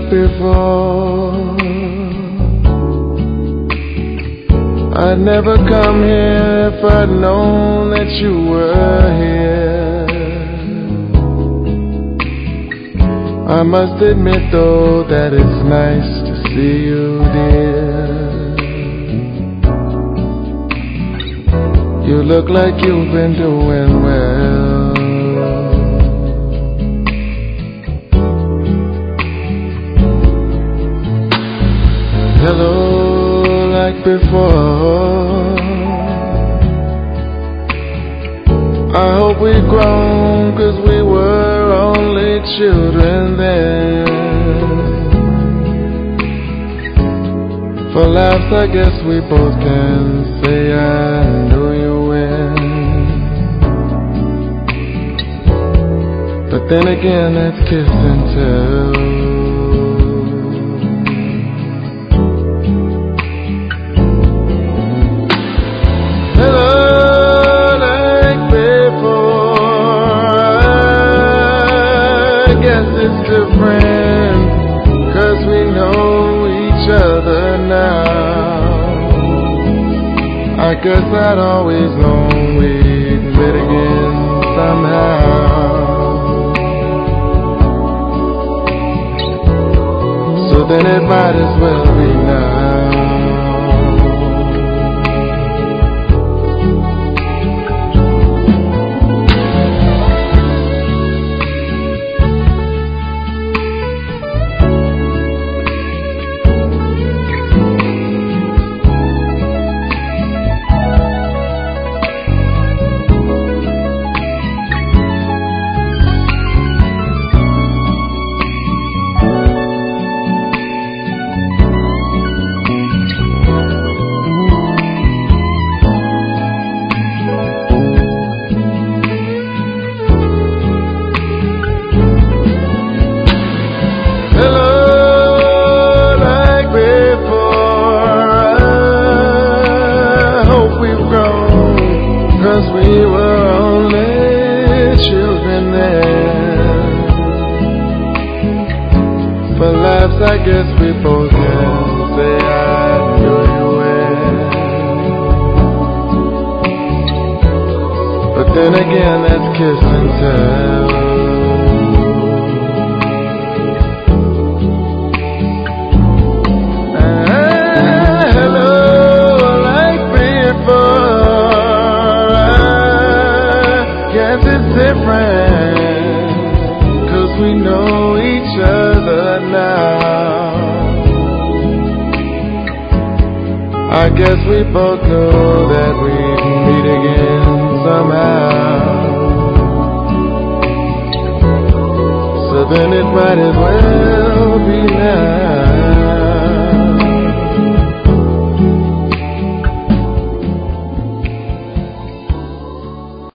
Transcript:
before. I'd never come here if I'd known that you were here. I must admit though that it's nice to see you, dear. You look like you've been doing well. Hello, like before. I hope we've grown, 'cause we were only children then. For laughs, I guess we both can say I knew you when. But then again, that's kiss and tell. Hello, like before. I guess it's different, 'cause we know each other now. I guess I'd always known we'd meet again somehow. So then it might as well be now. We were only children then. For laughs, I guess we both can say I knew you well. But then again, that's kiss and tell. Different, 'cause we know each other now. I guess we both know that we'd meet again somehow. So then it might as well